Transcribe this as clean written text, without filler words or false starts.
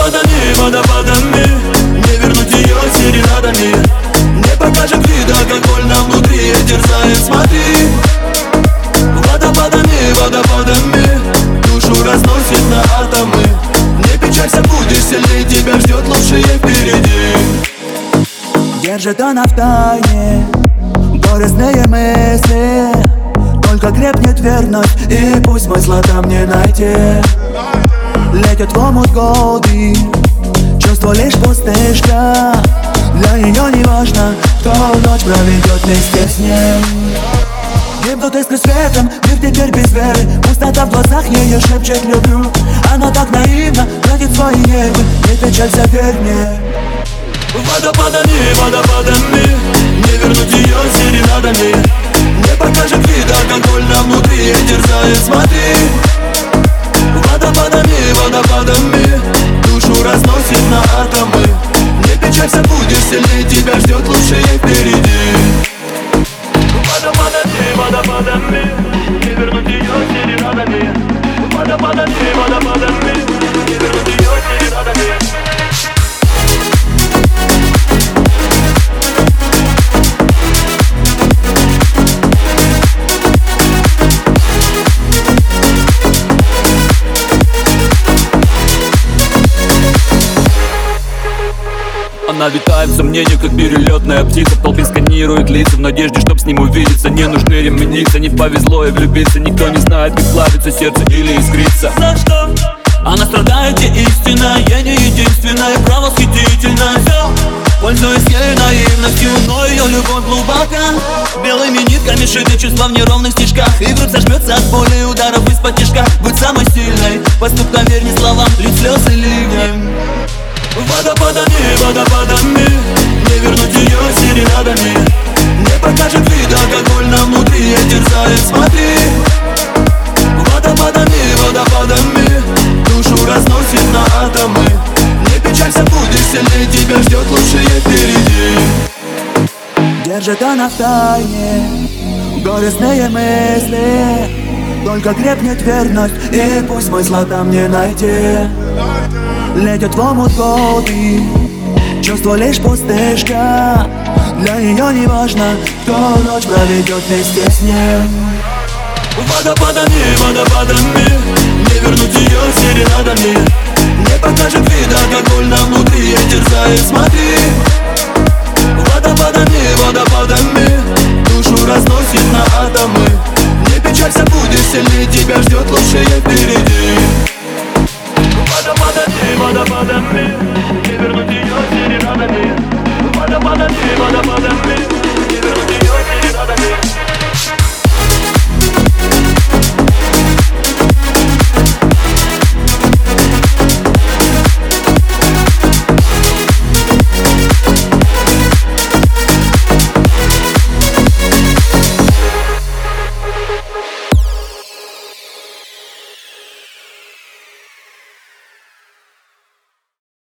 Водопадами, водопадами, не вернуть ее серенадами. Не покажет вид, алкогольно внутри терзает, смотри. Водопадами, водопадами, душу разносит на атомы. Не печалься, будешь сильней, тебя ждет лучшее впереди. Держит она в тайне горестные мысли, только крепнет верность, и пусть смысла там не найти. Летят в омут годы, чувство лишь пустышка. Для нее не важно, кто ночь проведет вместе с ним. Гибнут искры светом, мир теперь без веры. Пустота в глазах ее шепчет люблю. Она так наивна, тратит свои нервы. Не печалься, верь мне. Водопадами, водопадами, не вернуть ее серенадами. Не покажет вид, алкогольно внутри терзает, смотри. Водопадами, водопадами, душу разносит на атомы. Не печалься, будешь сильней, тебя ждет лучшее впереди. Водопадами, водопадами, не вернуть ее серенадами. Водопадами, водопадами, не вернуть ее серенадами. Она витает в сомнениях, как перелетная птица. В толпе сканирует лица в надежде, чтоб с ним увидеться. Не нужны ремниться, не повезло и влюбиться. Никто не знает, как плавится сердце или искрится. За что? Она страдает, и истина, я не единственная, правосхитительная. Пользуясь ей наивностью, но ее любовь глубока. Белыми нитками шиты чувства в неровных стежках. И грудь сожмется от боли ударов из-под тишка. Будь самой сильной, поступкам верь не словам, лить слезы ливнем. Водопадами, водопадами, не вернуть ее серенадами. Не покажет вид, алкогольно внутри терзает, смотри. Водопадами, водопадами, душу разносит на атомы. Не печалься, будешь сильней, тебя ждет лучшее впереди. Держит она в тайне горестные мысли, только крепнет верность, и пусть смысла там не найти. Летят в омут годы, чувство лишь пустышка. Для нее не важно, кто ночь проведет вместе с ним. Водопадами, водопадами, не вернуть ее серенадами. Не покажет вид, алкогольно внутри терзает, смотри. Водопадами, водопадами,